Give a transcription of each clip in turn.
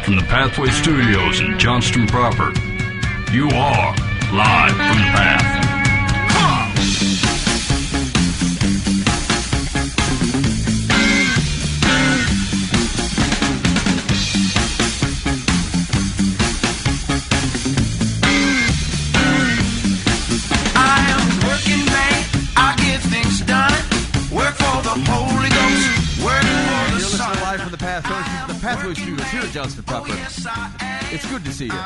from the Pathway Studios in Johnston proper. You are live from the Path. The Pathway Studios here at Johnston proper. It's good to see you.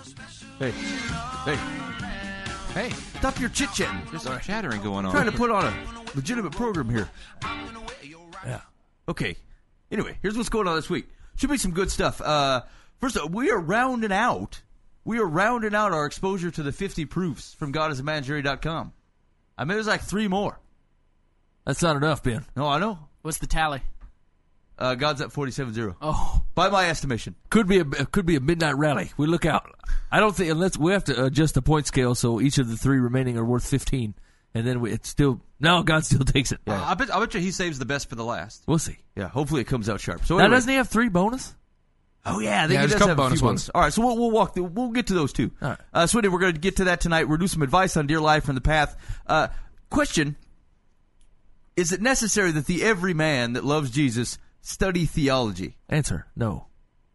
Hey, stop your chit-chatting. There's some chattering going on. Trying to put on a legitimate program here. Yeah. Okay. Anyway, here's what's going on this week. Should be some good stuff. First of all, we are rounding out our exposure to the 50 proofs from GodIsImaginary.com. I mean, there's like 3 more. That's not enough, Ben. No, I know. What's the tally? God's at 47-0. Oh, by my estimation, could be a midnight rally. We look out. I don't think unless we have to adjust the point scale, so each of the 3 remaining are worth 15, and then God still takes it. Yeah. I bet you he saves the best for the last. We'll see. Yeah, hopefully it comes out sharp. So now, anyway, doesn't he have 3 bonus? Oh yeah, there's a couple couple bonus ones. All right, so we'll get to those too. All right. Sweetie, we're going to get to that tonight. We'll do some advice on Dear Life from the Path. Question: is it necessary that the every man that loves Jesus study theology? Answer: no.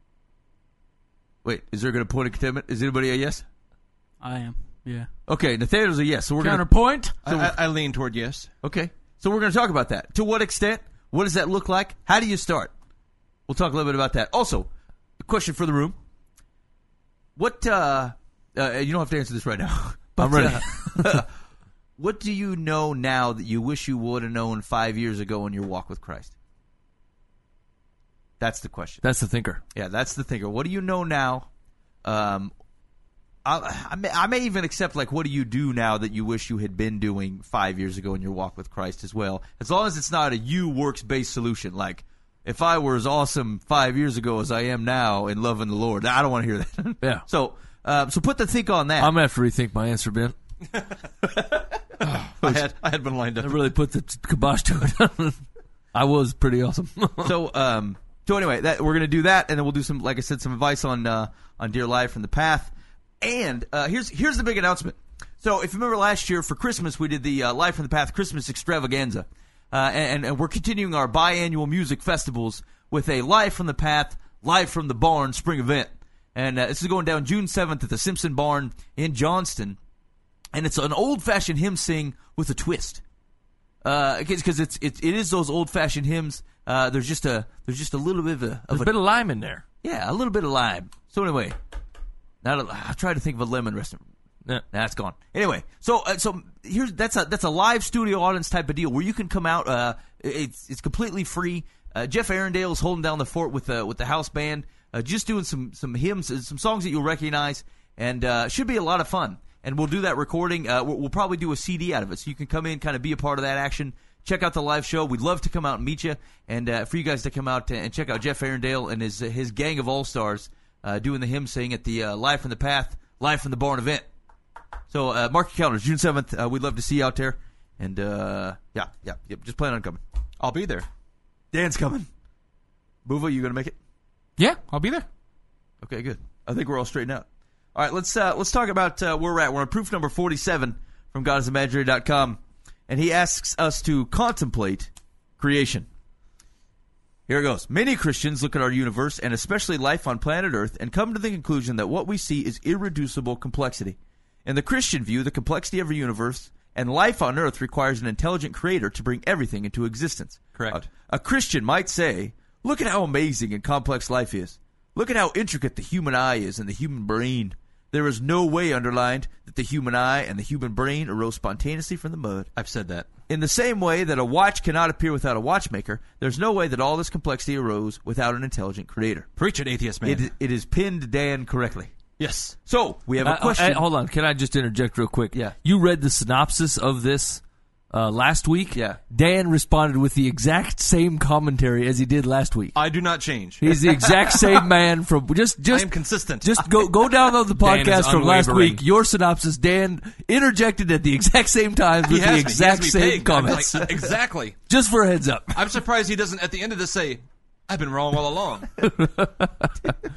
Wait, is there going to point of contentment? Is anybody a yes? I am. Yeah. Okay, Nathaniel's a yes. So we're counterpoint. I lean toward yes. Okay, so we're going to talk about that. To what extent? What does that look like? How do you start? We'll talk a little bit about that. Also, a question for the room. What? You don't have to answer this right now. But, I'm ready. What do you know now that you wish you would have known 5 years ago in your walk with Christ? That's the question. That's the thinker. Yeah, that's the thinker. What do you know now? I may even accept, like, what do you do now that you wish you had been doing 5 years ago in your walk with Christ as well? As long as it's not a you works-based solution. Like, if I were as awesome 5 years ago as I am now in loving the Lord, I don't want to hear that. Yeah. So put the think on that. I'm going to have to rethink my answer, Ben. I had been lined up. I really put the kibosh to it. I was pretty awesome. So anyway, we're going to do that, and then we'll do some, like I said, some advice on Dear Life from the Path. And here's the big announcement. So if you remember last year for Christmas, we did the Life from the Path Christmas Extravaganza, and we're continuing our biannual music festivals with a Live from the Path, Live from the Barn spring event. And this is going down June 7th at the Simpson Barn in Johnston, and it's an old-fashioned hymn sing with a twist. Because it is those old-fashioned hymns. There's just a little bit of a bit of lime in there. Yeah, a little bit of lime. So anyway, I tried to think of a lemon restaurant. Yeah. Nah, it's gone. Anyway, so here's that's a live studio audience type of deal where you can come out. It's completely free. Jeff Arendale is holding down the fort with the house band, just doing some hymns, some songs that you'll recognize, and should be a lot of fun. And we'll do that recording. We'll probably do a CD out of it, so you can come in, kind of be a part of that action. Check out the live show. We'd love to come out and meet you, and for you guys to come out and check out Jeff Arendale and his gang of all-stars doing the hymn sing at the Live from the Path, Live from the Barn event. So mark your calendars, June 7th. We'd love to see you out there. And, just plan on coming. I'll be there. Dan's coming. Buva, you going to make it? Yeah, I'll be there. Okay, good. I think we're all straightened out. All right, let's talk about where we're at. We're on proof number 47 from GodIsImaginary.com. And he asks us to contemplate creation. Here it goes. Many Christians look at our universe, and especially life on planet Earth, and come to the conclusion that what we see is irreducible complexity. In the Christian view, the complexity of our universe and life on Earth requires an intelligent creator to bring everything into existence. Correct. A Christian might say, look at how amazing and complex life is. Look at how intricate the human eye is and the human brain. There is no way, underlined, that the human eye and the human brain arose spontaneously from the mud. I've said that. In the same way that a watch cannot appear without a watchmaker, there's no way that all this complexity arose without an intelligent creator. Preach it, atheist man. It is pinned Dan correctly. Yes. So, we have a question. Hold on. Can I just interject real quick? Yeah. You read the synopsis of this last week? Yeah. Dan responded with the exact same commentary as he did last week. I do not change. He's the exact same man from just I am consistent. Just go download the Dan podcast is from last unwavering. week. Your synopsis, Dan interjected at the exact same times with the exact same comments. Like, exactly. Just for a heads up. I'm surprised he doesn't at the end of this say, I've been wrong all along.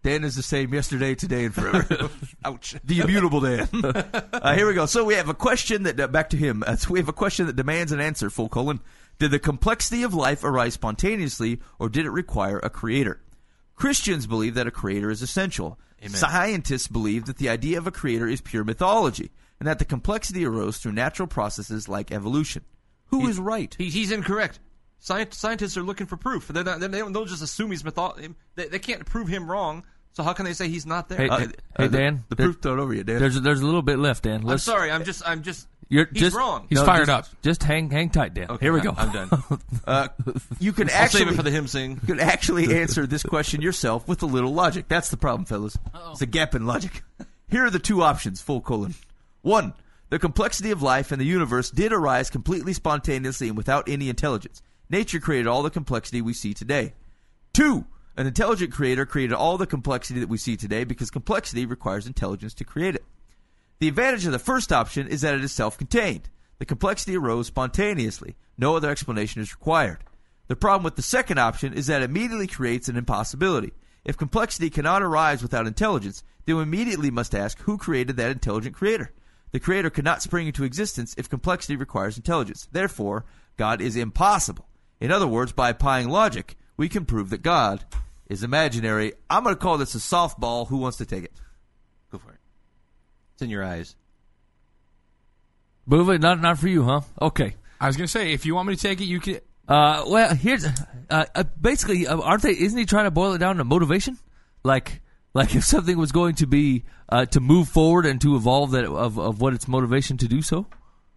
Dan is the same yesterday, today, and forever. Ouch. The immutable Dan. Here we go. So we have a question that, back to him. So we have a question that demands an answer, : did the complexity of life arise spontaneously, or did it require a creator? Christians believe that a creator is essential. Amen. Scientists believe that the idea of a creator is pure mythology, and that the complexity arose through natural processes like evolution. Who is right? He's incorrect. Scientists are looking for proof. They don't just assume he's They can't prove him wrong. So how can they say he's not there? Hey, Dan. The proof's not over yet, Dan. There's a little bit left, Dan. I'm sorry. I'm just. He's wrong. He's fired up. Just hang tight, Dan. Okay, Here we go. I'm done. You can I'll actually save it for the hymn sing. You can actually answer this question yourself with a little logic. That's the problem, fellas. It's a gap in logic. Here are the two options: : 1. The complexity of life and the universe did arise completely spontaneously and without any intelligence. Nature created all the complexity we see today. 2. An intelligent creator created all the complexity that we see today because complexity requires intelligence to create it. The advantage of the first option is that it is self-contained. The complexity arose spontaneously. No other explanation is required. The problem with the second option is that it immediately creates an impossibility. If complexity cannot arise without intelligence, then we immediately must ask who created that intelligent creator. The creator cannot spring into existence if complexity requires intelligence. Therefore, God is impossible. In other words, by applying logic, we can prove that God is imaginary. I'm going to call this a softball. Who wants to take it? Go for it. It's in your eyes. Boova, not for you, huh? Okay. I was going to say, if you want me to take it, you can. Well, here's basically, aren't they? Isn't he trying to boil it down to motivation? Like if something was going to be to move forward and to evolve, that of what its motivation to do so.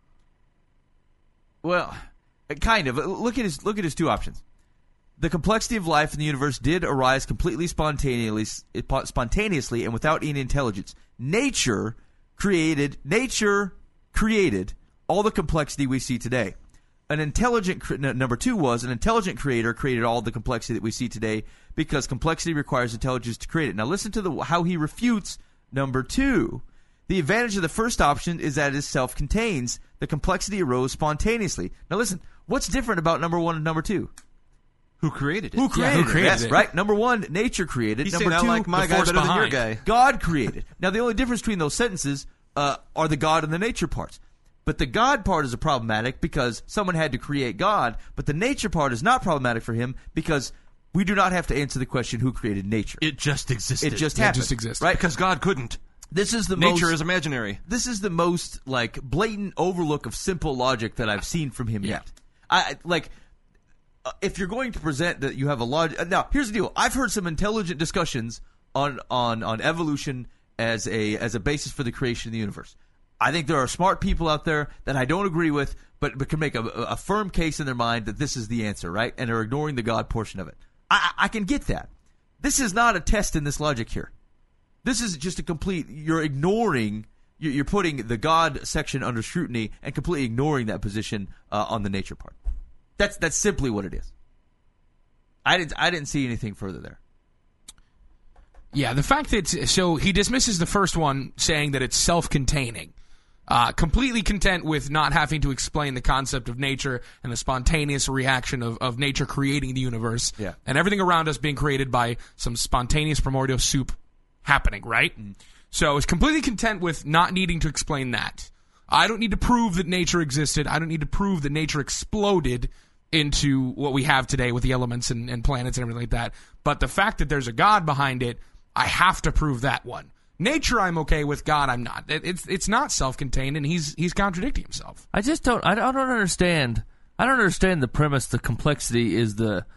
Well, kind of. Look at his two options. The complexity of life in the universe did arise completely spontaneously and without any intelligence. Nature created all the complexity we see today. Number 2 was an intelligent creator created all the complexity that we see today because complexity requires intelligence to create it. Now listen to how he refutes number 2. The advantage of the first option is that it is self-contained. The complexity arose spontaneously. Now listen, what's different about number 1 and number 2? Who created it? Who created it? Yes, it? right. Number 1, nature created. He's Number saying 2, I like my the guy force better than your behind. guy. God created. Now the only difference between those sentences are the God and the nature parts. But the God part is problematic because someone had to create God, but the nature part is not problematic for him because we do not have to answer the question who created nature. It just existed. It just happened. just existed. Right? Because God couldn't. This is the Nature is imaginary. This is the most blatant overlook of simple logic that I've seen from him yet. If you're going to present that you have a logic, now here's the deal. I've heard some intelligent discussions on evolution as a basis for the creation of the universe. I think there are smart people out there that I don't agree with, but can make a firm case in their mind that this is the answer, right? And are ignoring the God portion of it. I can get that. This is not a test in this logic here. This is just a complete. You're ignoring. You're putting the God section under scrutiny and completely ignoring that position on the nature part. That's simply what it is. I didn't see anything further there. Yeah, the fact that so he dismisses the first one, saying that it's self-containing. Completely content with not having to explain the concept of nature and the spontaneous reaction of nature creating the universe. Yeah. And everything around us being created by some spontaneous primordial soup happening, right? So it's completely content with not needing to explain that. I don't need to prove that nature existed. I don't need to prove that nature exploded into what we have today with the elements and planets and everything like that. But the fact that there's a God behind it, I have to prove that one. Nature, I'm okay with. God, I'm not. It's not self-contained, and he's contradicting himself. I just don't. I don't understand. I don't understand the premise. The complexity is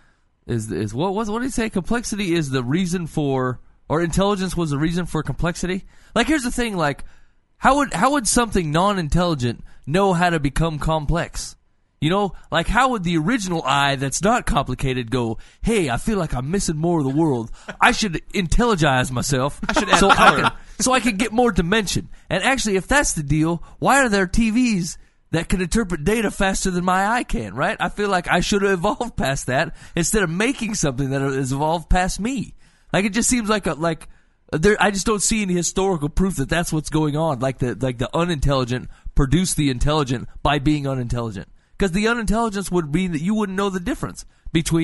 what did he say? Complexity is the reason for, or intelligence was the reason for complexity. Like, here's the thing. Like, how would something non-intelligent know how to become complex? You know, like, how would the original I that's not complicated go, hey, I feel like I'm missing more of the world. I should intelligize myself. I should add color. So I can get more dimension. And actually, if that's the deal, why are there TVs that can interpret data faster than my eye can, right? I feel like I should have evolved past that instead of making something that has evolved past me. Like, it just seems like I just don't see any historical proof that that's what's going on. Like the unintelligent produce the intelligent by being unintelligent. Because the unintelligence would mean that you wouldn't know the difference between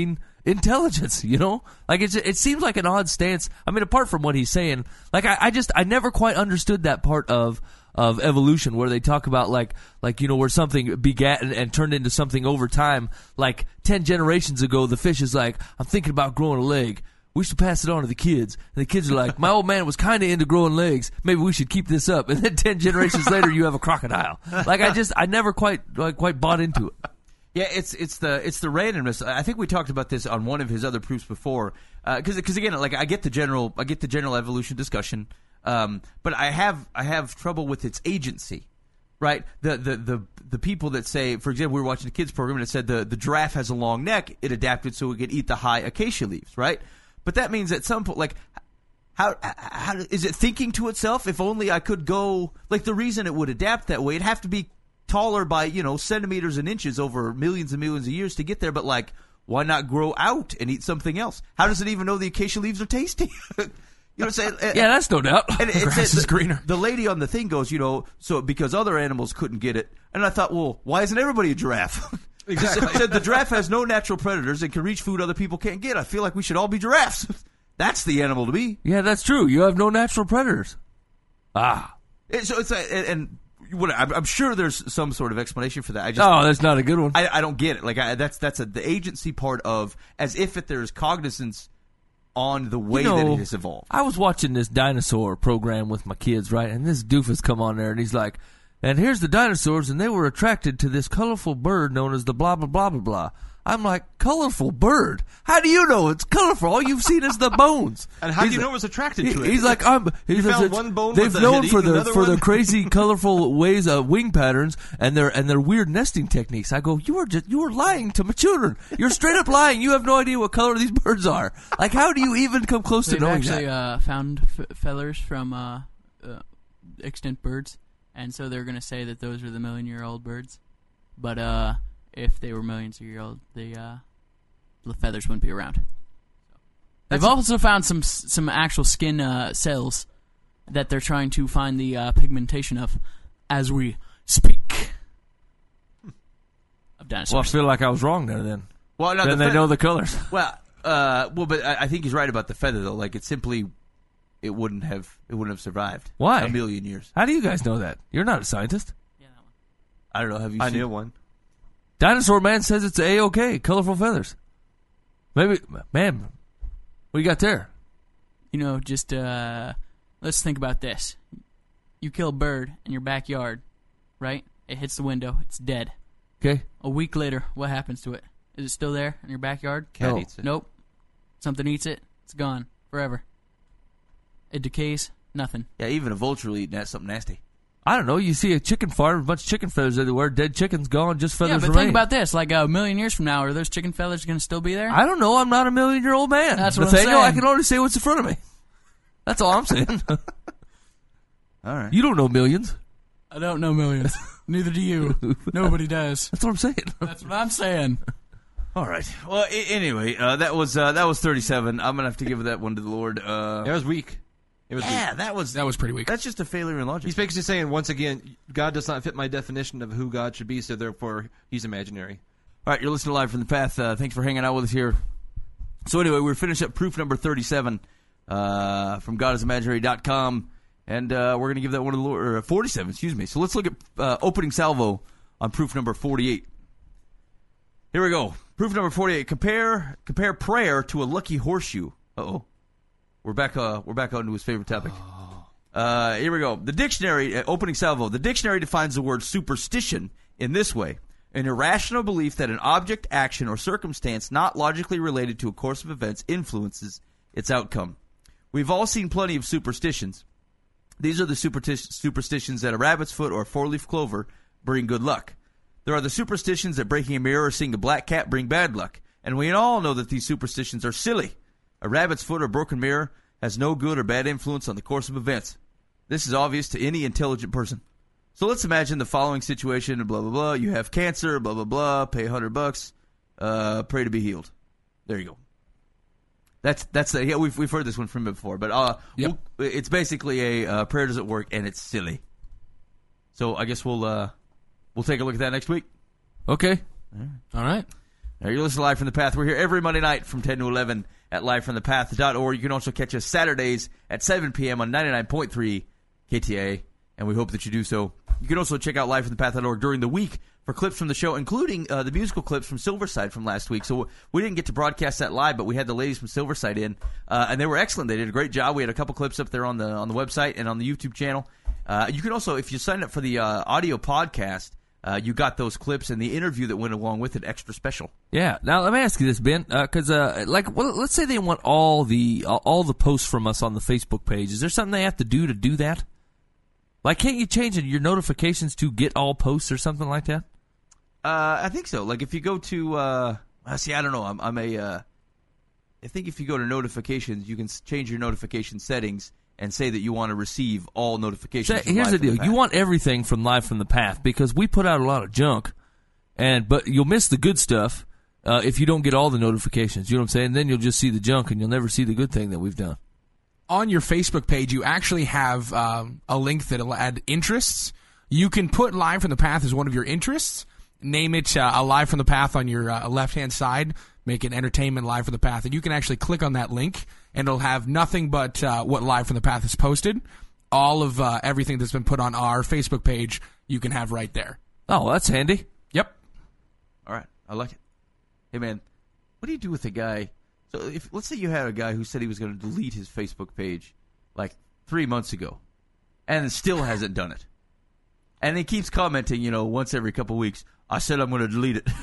intelligence, you know? Like, it seems like an odd stance. I mean, apart from what he's saying, like, I never quite understood that part of evolution where they talk about, like you know, where something begat and turned into something over time. Like, 10 generations ago, the fish is like, I'm thinking about growing a leg. We should pass it on to the kids. And the kids are like, my old man was kind of into growing legs. Maybe we should keep this up. And then 10 generations later, you have a crocodile. Like, I never quite bought into it. Yeah, it's the randomness. I think we talked about this on one of his other proofs before. Because again, like I get the general evolution discussion, but I have trouble with its agency, right? The people that say, for example, we were watching a kids program and it said the giraffe has a long neck. It adapted so it could eat the high acacia leaves, right? But that means at some point, like, how is it thinking to itself? If only I could go. Like, the reason it would adapt that way, it'd have to be taller by, you know, centimeters and inches over millions and millions of years to get there. But, like, why not grow out and eat something else? How does it even know the acacia leaves are tasty? You know what I'm saying? Yeah, that's no doubt. And it Grass is greener. The lady on the thing goes, you know, so because other animals couldn't get it. And I thought, well, why isn't everybody a giraffe? Exactly. Said the giraffe has no natural predators and can reach food other people can't get. I feel like we should all be giraffes. That's the animal to be. Yeah, that's true. You have no natural predators. So it's I'm sure there's some sort of explanation for that. That's not a good one. I don't get it. Like that's the agency part of, as if there's cognizance on the way that it has evolved. I was watching this dinosaur program with my kids, right? And this doofus come on there and he's like, and here's the dinosaurs, and they were attracted to this colorful bird known as the blah, blah, blah, blah, blah. I'm like, colorful bird? How do you know it's colorful? All you've seen is the bones. And how do you know it was attracted to it? He's like, found one bone they've with known a for head, their crazy, colorful ways of wing patterns and their weird nesting techniques. I go, you are lying to my children. You're straight up lying. You have no idea what color these birds are. Like, how do you even come close to knowing that? They've actually found feathers from extinct birds. And so they're going to say that those are the million-year-old birds. But if they were millions of years old, the feathers wouldn't be around. They've also found some actual skin cells that they're trying to find the pigmentation of as we speak. Of dinosaurs. Well, I feel like I was wrong there then. Well, no, then they know the colors. Well, but I think he's right about the feather though. Like, it's simply. It wouldn't have survived. Why? A million years. How do you guys know that? You're not a scientist. Yeah, that one. I don't know. Have you I seen knew one. Dinosaur Man says it's A-OK. Colorful feathers. Maybe, man, what you got there? You know, just let's think about this. You kill a bird in your backyard, right? It hits the window. It's dead. Okay. A week later, what happens to it? Is it still there in your backyard? Cat eats it. Nope. Something eats it. It's gone forever. It decays. Nothing. Yeah, even a vulture will eat something nasty. I don't know. You see a chicken farm, a bunch of chicken feathers everywhere. Dead chicken's gone, just feathers Yeah, but remain. think about this. Like a million years from now, are those chicken feathers going to still be there? I don't know. I'm not a million-year-old man. That's what Nathaniel, I'm saying. I can only say what's in front of me. That's all I'm saying. All right. You don't know millions. I don't know millions. Neither do you. Nobody does. That's what I'm saying. That's what I'm saying. All right. Well, anyway, that was 37. I'm gonna have to give that one to the Lord. It was weak. It was weak. that was pretty weak. That's just a failure in logic. He's basically saying, once again, God does not fit my definition of who God should be, so therefore he's imaginary. All right, you're listening to Live from the Path. Thanks for hanging out with us here. So anyway, we're finishing up proof number 37 from GodIsImaginary.com, and we're going to give that one to the Lord, or 47, excuse me. So let's look at opening salvo on proof number 48. Here we go. Proof number 48. Compare prayer to a lucky horseshoe. Uh-oh. We're back onto his favorite topic. Here we go. The dictionary, opening salvo. The dictionary defines the word superstition in this way: an irrational belief that an object, action, or circumstance not logically related to a course of events influences its outcome. We've all seen plenty of superstitions. These are the superstitions that a rabbit's foot or a four-leaf clover bring good luck. There are the superstitions that breaking a mirror or seeing a black cat bring bad luck. And we all know that these superstitions are silly. A rabbit's foot or broken mirror has no good or bad influence on the course of events. This is obvious to any intelligent person. So let's imagine the following situation, blah, blah, blah. You have cancer, blah, blah, blah, pay $100, pray to be healed. There you go. Yeah, we've heard this one from him before, but it's basically a prayer doesn't work, and it's silly. So I guess we'll take a look at that next week. Okay. All right. You're listening to Live from the Path. We're here every Monday night from 10 to 11 at livefromthepath.org. You can also catch us Saturdays at 7 p.m. on 99.3 KTA, and we hope that you do so. You can also check out livefromthepath.org during the week for clips from the show, including the musical clips from Silverside from last week. So we didn't get to broadcast that live, but we had the ladies from Silverside in, and they were excellent. They did a great job. We had a couple clips up there on the website and on the YouTube channel. You can also, if you sign up for the audio podcast, you got those clips and the interview that went along with it extra special. Yeah. Now let me ask you this, Ben, because let's say they want all the posts from us on the Facebook page. Is there something they have to do that? Like, can't you change your notifications to get all posts or something like that? I think so. Like if you go to, I don't know. I think if you go to notifications, you can change your notification settings and say that you want to receive all notifications. So here's the deal: you want everything from Live from the Path because we put out a lot of junk, but you'll miss the good stuff if you don't get all the notifications. You know what I'm saying? Then you'll just see the junk and you'll never see the good thing that we've done. On your Facebook page, you actually have a link that'll add interests. You can put Live from the Path as one of your interests. Name it a Live from the Path on your left-hand side. Make it Entertainment Live from the Path. And you can actually click on that link, and it'll have nothing but what Live from the Path has posted. All of everything that's been put on our Facebook page, you can have right there. Oh, that's handy. Yep. All right. I like it. Hey, man, what do you do with a guy? So let's say you had a guy who said he was going to delete his Facebook page like 3 months ago and still hasn't done it. And he keeps commenting, once every couple weeks, I said I'm going to delete it.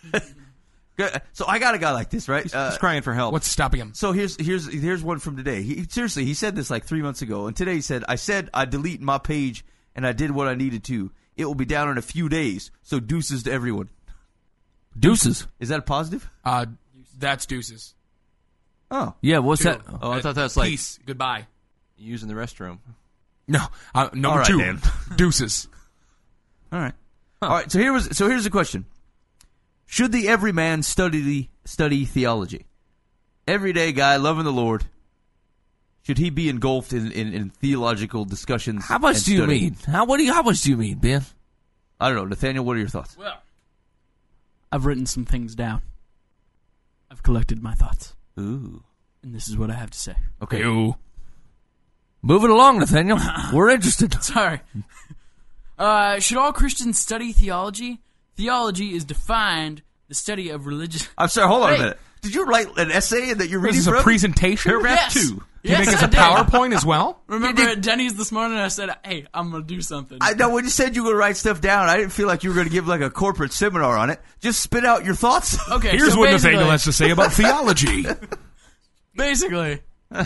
So I got a guy like this, right? He's crying for help. What's stopping him? So here's one from today. He said this like 3 months ago, and today he said, I said I'd delete my page, and I did what I needed to. It will be down in a few days, so deuces to everyone. Deuces? Is that a positive? That's deuces. Oh. Yeah, what's that? Oh, I thought that's like peace. Goodbye. Using the restroom. No, number All right, 2, Dan. deuces. All right. All right, so here's the question. Should the everyman study theology? Everyday guy loving the Lord, should he be engulfed in theological discussions? How much and do you study? mean? How much do you mean, Ben? I don't know. Nathaniel, what are your thoughts? Well, I've written some things down. I've collected my thoughts. Ooh. And this is what I have to say. Okay. Ew. Moving along, Nathaniel. We're interested. Sorry. Should all Christians study theology? Theology is defined the study of religious... I'm sorry, hold on Hey. a minute. Did you write an essay that you're This reading is a from? presentation? Yes. 2. Can you Yes, make us I a did. PowerPoint as well? Remember at Denny's this morning, I said, hey, I'm going to do something. I know when you said you were going to write stuff down, I didn't feel like you were going to give like a corporate seminar on it. Just spit out your thoughts. Okay, Here's so what basically- Nathaniel has to say about theology. Basically.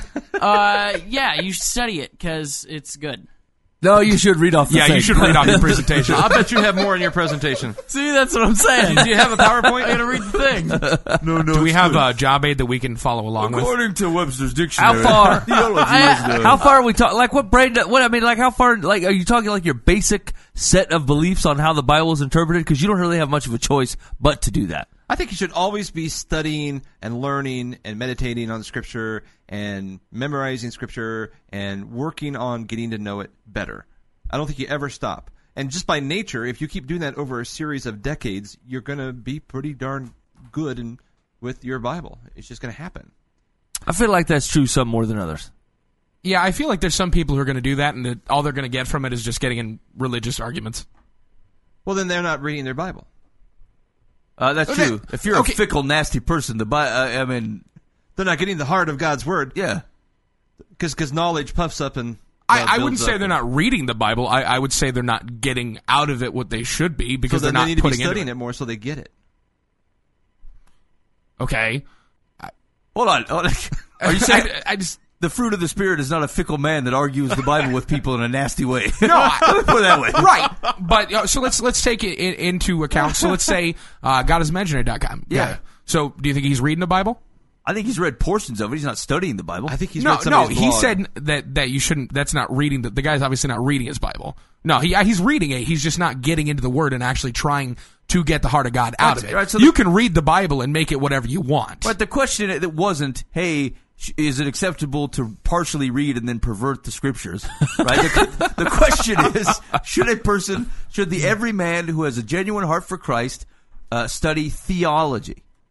Yeah, you should study it, because it's good. No, you should read off the Yeah, thing. you should read off your presentation. I bet you have more in your presentation. See, that's what I'm saying. Do you have a PowerPoint? I gotta read the thing. No. Do we have a job aid that we can follow along with? According to Webster's dictionary. How far? theology is How far are we talking? Like what brain? What I mean, like how far? Like are you talking like your basic set of beliefs on how the Bible is interpreted? Because you don't really have much of a choice but to do that. I think you should always be studying and learning and meditating on Scripture and memorizing Scripture and working on getting to know it better. I don't think you ever stop. And just by nature, if you keep doing that over a series of decades, you're going to be pretty darn good with your Bible. It's just going to happen. I feel like that's true some more than others. Yeah, I feel like there's some people who are going to do that, and that all they're going to get from it is just getting in religious arguments. Well, then they're not reading their Bible. That's Okay. true. If you're Okay. a fickle, nasty person, I mean, They're not getting the heart of God's Word yeah. because knowledge puffs up and I wouldn't builds say up. they're not reading the Bible. I would say they're not getting out of it what they should be So because then they're they not need to be putting into studying it. it more so they get it. Okay. Hold on. Are you saying I just... the fruit of the Spirit is not a fickle man that argues the Bible with people in a nasty way? No, Let me put it that way. right. But so let's take it into account. So let's say GodIsImaginary.com. Yeah. So do you think he's reading the Bible? I think he's read portions of it. He's not studying the Bible. I think he's No, read somebody's he blog. said that you shouldn't. That's not reading. The guy's obviously not reading his Bible. No, he's reading it. He's just not getting into the Word and actually trying to get the heart of God out of it. Right, so you can read the Bible and make it whatever you want. But the question that wasn't, hey, is it acceptable to partially read and then pervert the Scriptures? Right. The question is, should the everyman who has a genuine heart for Christ study theology?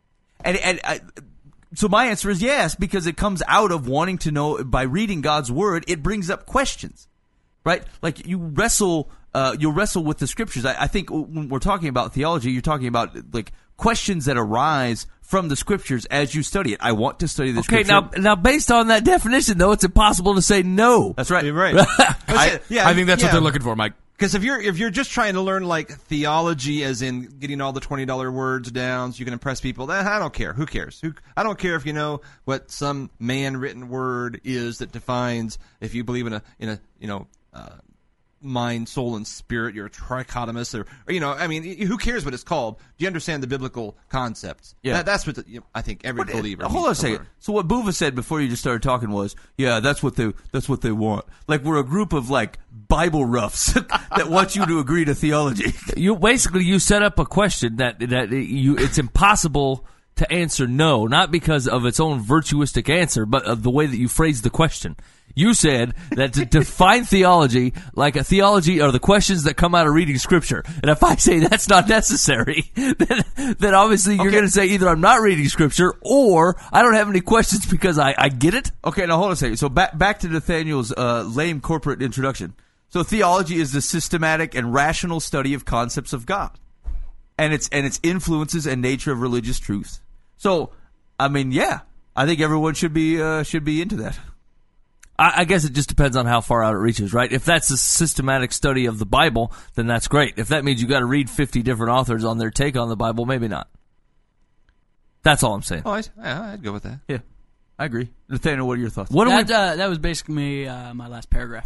So my answer is yes, because it comes out of wanting to know. By reading God's word, it brings up questions, right? Like you'll wrestle with the scriptures. I think when we're talking about theology, you're talking about like questions that arise from the scriptures as you study it. I want to study the scripture. Okay, now based on that definition, though, it's impossible to say no. That's right. You're right. I think that's what they're looking for, Mike. Because if you're just trying to learn like theology, as in getting all the $20 words down so you can impress people, then I don't care. Who cares? I don't care if you know what some man-written word is that defines if you believe in a mind, soul, and spirit. You're a trichotomist, or I mean, who cares what it's called? Do you understand the biblical concepts? Yeah, that's what I think every believer. Hold on a second. So what Buva said before you just started talking was, yeah, that's what they want. Like we're a group of like Bible roughs that want you to agree to theology. You set up a question that it's impossible to answer no, not because of its own virtuistic answer, but of the way that you phrased the question. You said that to define theology, like a theology are the questions that come out of reading Scripture. And if I say that's not necessary, then obviously you're going to say either I'm not reading Scripture or I don't have any questions because I get it. Okay, now hold on a second. So back to Nathaniel's lame corporate introduction. So theology is the systematic and rational study of concepts of God and its influences and nature of religious truth. So, I mean, yeah, I think everyone should be into that. I guess it just depends on how far out it reaches, right? If that's a systematic study of the Bible, then that's great. If that means you got to read 50 different authors on their take on the Bible, maybe not. That's all I'm saying. Oh, I'd go with that. Yeah, I agree. Nathaniel, what are your thoughts? That was basically my last paragraph.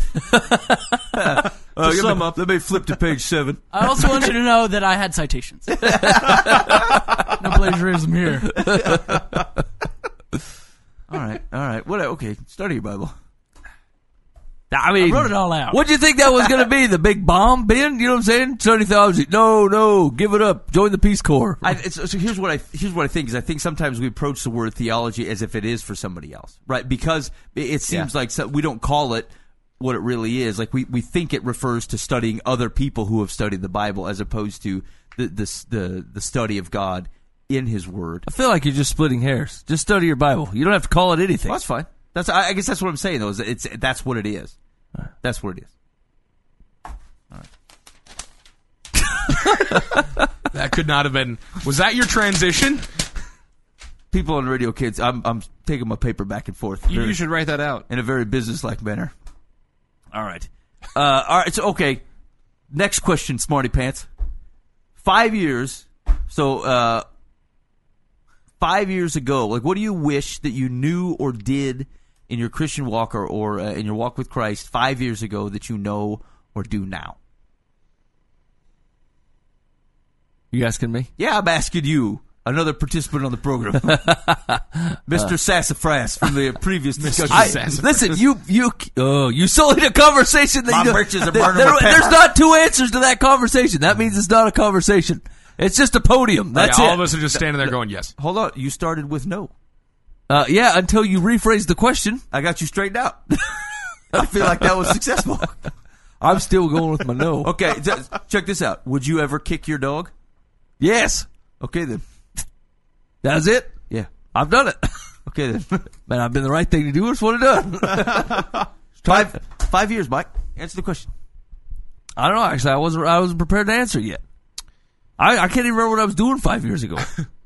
Sum up. Let me flip to page 7. I also want you to know that I had citations. No plagiarism here. All right. What? Okay, study your Bible. I mean, I wrote it all out. What'd you think that was going to be? The big bomb, Ben? You know what I'm saying? Study theology. No, give it up. Join the Peace Corps. So here's what I think is I think sometimes we approach the word theology as if it is for somebody else, right? Because it seems like we don't call it what it really is. Like we think it refers to studying other people who have studied the Bible as opposed to the study of God in His Word. I feel like you're just splitting hairs. Just study your Bible. You don't have to call it anything. Well, that's fine. I guess that's what I'm saying though. That's what it is. That's what it is. All right. That could not have been. Was that your transition? People on Radio Kids, I'm taking my paper back and forth. You should write that out in a very businesslike manner. All right. All right. So okay. Next question, Smarty Pants. 5 years. So 5 years ago, like, what do you wish that you knew or did in your Christian walk or in your walk with Christ 5 years ago that you know or do now? You asking me? Yeah, I'm asking you, another participant on the program, Mr. Sassafras from the previous discussion. Listen, you sullied a conversation. That my britches are burning with pepper. There's not two answers to that conversation. That means it's not a conversation. It's just a podium. That's it. All of us are just standing there going, yes. Hold on. You started with no. Yeah, until you rephrased the question. I got you straightened out. I feel like that was successful. I'm still going with my no. Okay, check this out. Would you ever kick your dog? Yes. Okay, then. That's it? Yeah. I've done it. Okay, then. Man, I've been the right thing to do. It's what it done. 5 years, Mike. Answer the question. I don't know. Actually, I wasn't prepared to answer yet. I can't even remember what I was doing 5 years ago.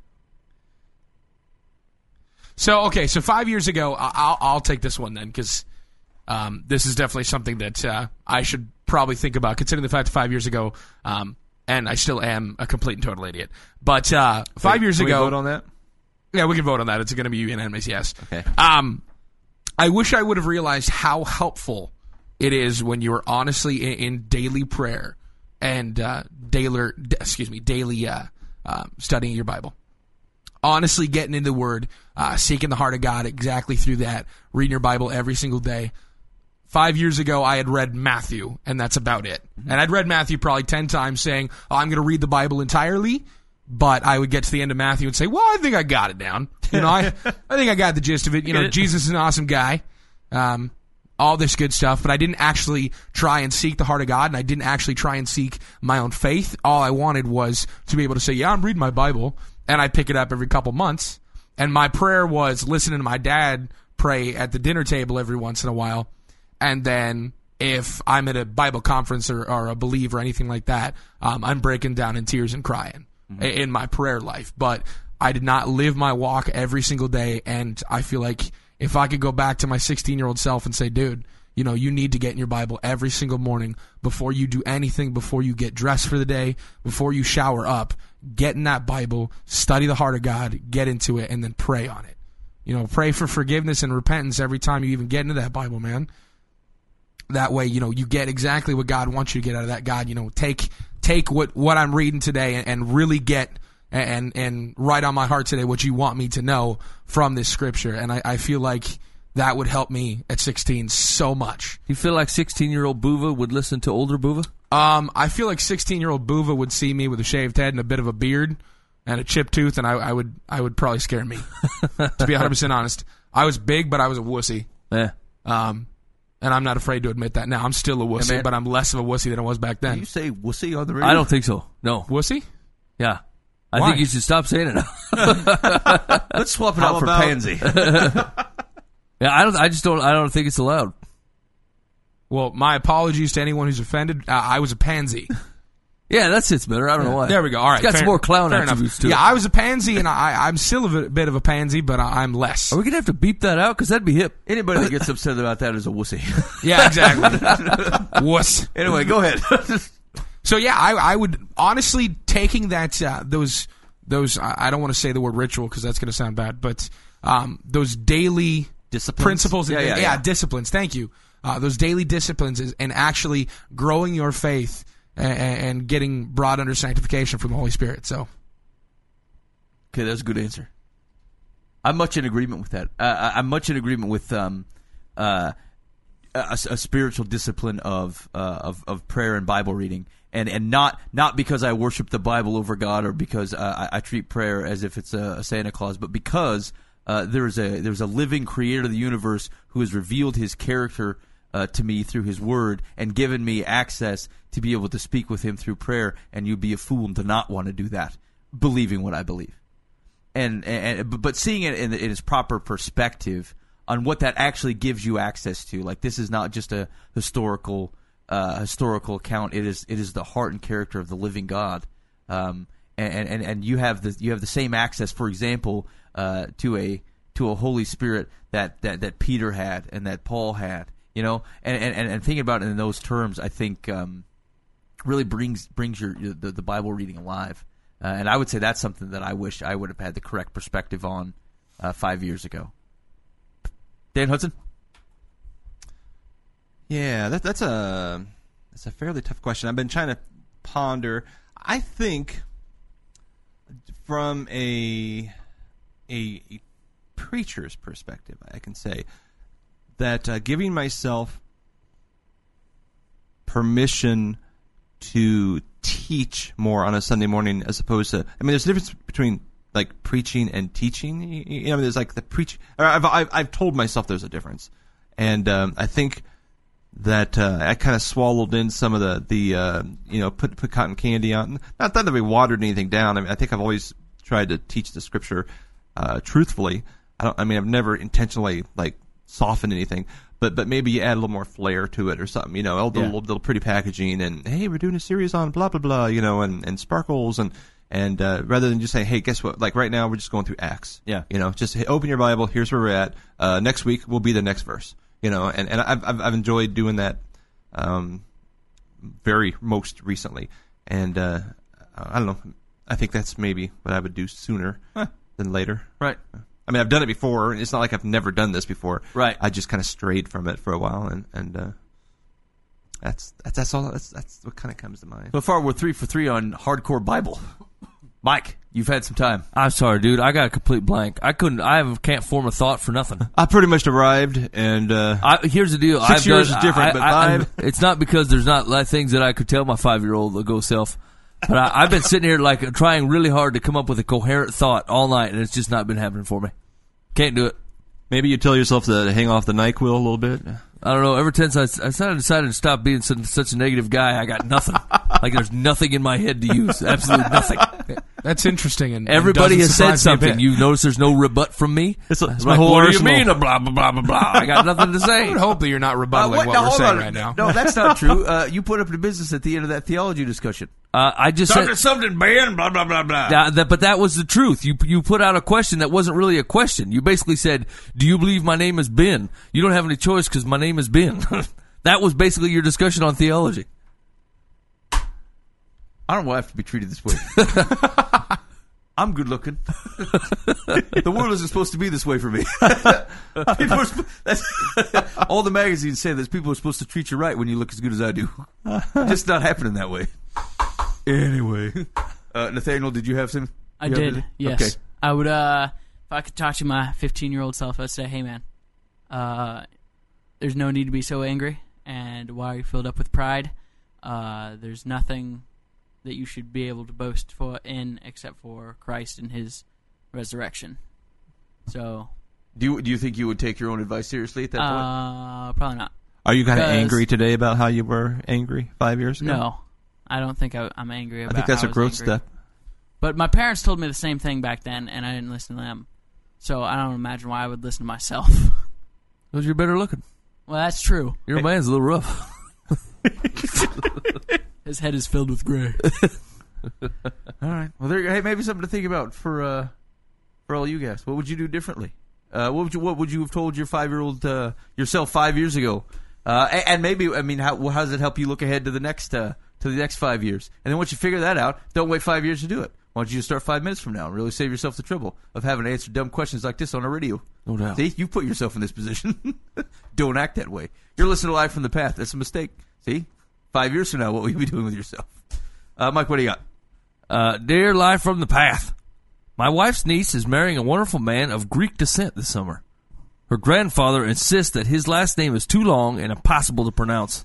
So 5 years ago, I'll take this one then, because this is definitely something that I should probably think about, considering the fact that 5 years ago, and I still am a complete and total idiot. But 5 years ago, can we vote on that? Yeah, we can vote on that. It's going to be unanimous, yes. Okay. I wish I would have realized how helpful it is when you are honestly in daily prayer and daily studying your Bible. Honestly getting into the Word, seeking the heart of God exactly through that, reading your Bible every single day. 5 years ago, I had read Matthew, and that's about it. Mm-hmm. And I'd read Matthew probably 10 times saying, I'm going to read the Bible entirely, but I would get to the end of Matthew and say, well, I think I got it down. I think I got the gist of it. Jesus is an awesome guy. All this good stuff, but I didn't actually try and seek the heart of God, and I didn't actually try and seek my own faith. All I wanted was to be able to say, yeah, I'm reading my Bible, and I pick it up every couple months. And my prayer was listening to my dad pray at the dinner table every once in a while. And then if I'm at a Bible conference or a Believe or anything like that, I'm breaking down in tears and crying in my prayer life. But I did not live my walk every single day, and I feel like if I could go back to my 16-year-old self and say, dude, you know, you need to get in your Bible every single morning before you do anything, before you get dressed for the day, before you shower up, get in that Bible, study the heart of God, get into it, and then pray on it. You know, pray for forgiveness and repentance every time you even get into that Bible, man. That way, you know, you get exactly what God wants you to get out of that. God, you know, take what I'm reading today and really get and write on my heart today what you want me to know from this scripture. And I feel like that would help me at 16 so much. You feel like 16-year-old Buva would listen to older Buva? I feel like 16-year-old Buva would see me with a shaved head and a bit of a beard and a chipped tooth, and I would probably scare me. To be 100% honest, I was big, but I was a wussy. Yeah. And I'm not afraid to admit that now. I'm still a wussy, man, but I'm less of a wussy than I was back then. Did you say wussy on the radio? I don't think so. No. Wussy? Yeah. I Why? think you should stop saying it now. Let's swap it out for about- pansy. Yeah, I don't think it's allowed. Well, my apologies to anyone who's offended. I was a pansy. Yeah, that sits better. I don't know why. There we go. All right. It's got some more clown fair enough. attributes to it. Yeah, I was a pansy, and I'm still a bit of a pansy, but I'm less. Are we going to have to beep that out? Because that'd be hip. Anybody that gets upset about that is a wussy. Yeah, exactly. Wuss. Anyway, go ahead. So yeah, I would honestly taking that those I don't want to say the word ritual because that's going to sound bad, but those daily Disciplines? principles, and Yeah. disciplines. Thank you. Those daily disciplines and actually growing your faith and getting brought under sanctification from the Holy Spirit. So, Okay, that's a good answer. I'm much in agreement with that. I'm much in agreement with a spiritual discipline of prayer and Bible reading, and not because I worship the Bible over God or because I treat prayer as if it's a Santa Claus, but because there's a living Creator of the universe who has revealed His character to me through His Word and given me access to be able to speak with Him through prayer. And you'd be a fool to not want to do that, believing what I believe. But seeing it in its proper perspective on what that actually gives you access to, like this is not just a historical account. It is the heart and character of the living God, and you have the same access, for example, to a Holy Spirit that Peter had and that Paul had, you know, and thinking about it in those terms, I think really brings the Bible reading alive. And I would say that's something that I wish I would have had the correct perspective on 5 years ago. Dan Hudson? Yeah, that's a fairly tough question. I've been trying to ponder. I think from a preacher's perspective, I can say that giving myself permission to teach more on a Sunday morning as opposed to, I mean, there's a difference between like preaching and teaching. You know, there's like the preach. I've told myself there's a difference, and I think that I kind of swallowed in some of the put cotton candy on. Not that we watered anything down. I mean, I think I've always tried to teach the scripture truthfully. I've never intentionally like softened anything. But maybe you add a little more flair to it or something, you know, a little pretty packaging, and hey, we're doing a series on blah blah blah, you know, and sparkles, and rather than just saying, hey, guess what? Like right now, we're just going through Acts, Yeah. you know, just open your Bible. Here's where we're at. Next week will be the next verse, you know, and I've enjoyed doing that, very most recently, and I don't know. I think that's maybe what I would do sooner than later. Right. I mean, I've done it before. It's not like I've never done this before. Right. I just kind of strayed from it for a while, and that's all. That's what kind of comes to mind. So far, we're 3 for 3 on hardcore Bible. Mike, you've had some time. I'm sorry, dude. I got a complete blank. I can't form a thought for nothing. I pretty much arrived, and Here's the deal. 6 years is different, but 5. It's not because there's not like things that I could tell my 5-year-old ago self. But I've been sitting here like trying really hard to come up with a coherent thought all night, and it's just not been happening for me. Can't do it. maybe you tell yourself to hang off the NyQuil a little bit. I don't know. Ever since I decided to stop being such a negative guy, I got nothing. Like there's nothing in my head to use. Absolutely nothing. That's interesting. And Everybody doesn't has said surprise me a something. bit. You notice there's no rebut from me? It's It's my like, whole what do you arsenal. mean? Blah, blah, blah, blah, blah. I got nothing to I say. would hope that you're not rebuttaling what now, we're hold saying on. right now. No, that's not true. You put up the business at the end of that theology discussion. I just said... Something, Ben, blah, blah, blah, blah. But that was the truth. You put out a question that wasn't really a question. You basically said, do you believe my name is Ben? You don't have any choice because my name is Ben. That was basically your discussion on theology. I don't want to have to be treated this way. I'm good looking. The world isn't supposed to be this way for me. People are all the magazines say that people are supposed to treat you right when you look as good as I do. Just not happening that way. Anyway, Nathaniel, did you have some? I did. Yes. Okay. I would. If I could talk to my 15-year-old self, I'd say, "Hey, man, there's no need to be so angry. And why are you filled up with pride? There's nothing that you should be able to boast in except for Christ and His resurrection." So, Do you think you would take your own advice seriously at that point? probably not. Are you kind of Because- angry today about how you were angry 5 years ago? No, I don't think I'm angry I about. think that's how a I was growth angry. step. But my parents told me the same thing back then, and I didn't listen to them. So I don't imagine why I would listen to myself. Because you're better looking. Well, that's true. Your man's a little rough. His head is filled with gray. All right. Well, hey, maybe something to think about for all you guys. What would you do differently? What would you have told your 5-year-old yourself 5 years ago? And maybe, I mean, how does it help you look ahead to the next 5 years? And then once you figure that out, don't wait 5 years to do it. Why don't you just start 5 minutes from now and really save yourself the trouble of having to answer dumb questions like this on a radio? No doubt. See, you put yourself in this position. Don't act that way. You're listening to Live from the Path. That's a mistake. See? 5 years from now, what will you be doing with yourself? Mike, what do you got? Dear Live from the Path, my wife's niece is marrying a wonderful man of Greek descent this summer. Her grandfather insists that his last name is too long and impossible to pronounce.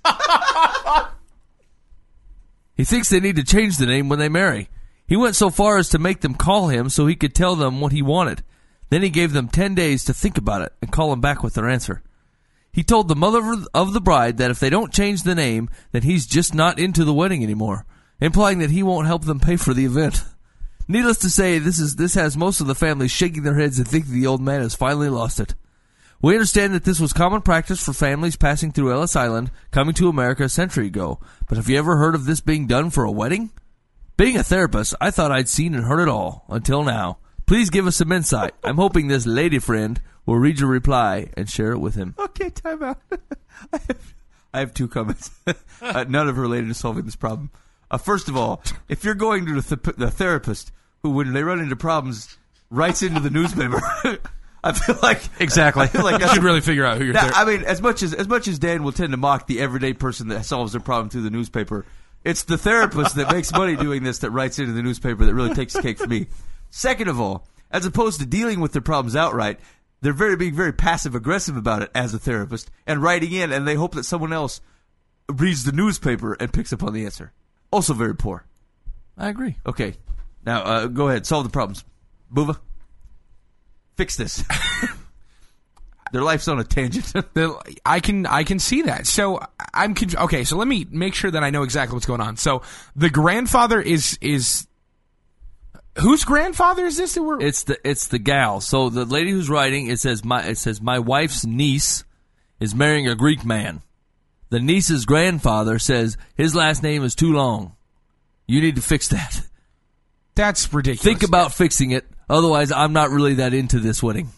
He thinks they need to change the name when they marry. He went so far as to make them call him so he could tell them what he wanted. Then he gave them 10 days to think about it and call him back with their answer. He told the mother of the bride that if they don't change the name, then he's just not into the wedding anymore, implying that he won't help them pay for the event. Needless to say, this has most of the family shaking their heads and thinking the old man has finally lost it. We understand that this was common practice for families passing through Ellis Island, coming to America a century ago. But have you ever heard of this being done for a wedding? Being a therapist, I thought I'd seen and heard it all, until now. Please give us some insight. I'm hoping this lady friend will read your reply and share it with him. Okay, time out. I have 2 comments. None of related to solving this problem. First of all, if you're going to the therapist who, when they run into problems, writes into the newspaper, I feel like Exactly. I feel like You that's should really figure out who you're. Now, I mean, as much as Dan will tend to mock the everyday person that solves their problem through the newspaper, it's the therapist that makes money doing this that writes into the newspaper that really takes the cake for me. Second of all, as opposed to dealing with their problems outright, they're being very passive aggressive about it as a therapist and writing in, and they hope that someone else reads the newspaper and picks up on the answer. Also very poor. I agree. Okay, now go ahead, solve the problems, Buva. Fix this. Their life's on a tangent. I can see that. So I'm okay. So let me make sure that I know exactly what's going on. So the grandfather is whose grandfather is this? That we're It's the gal. So the lady who's writing, it says my wife's niece is marrying a Greek man. The niece's grandfather says his last name is too long. You need to fix that. that's ridiculous. Think about fixing it. Otherwise, I'm not really that into this wedding.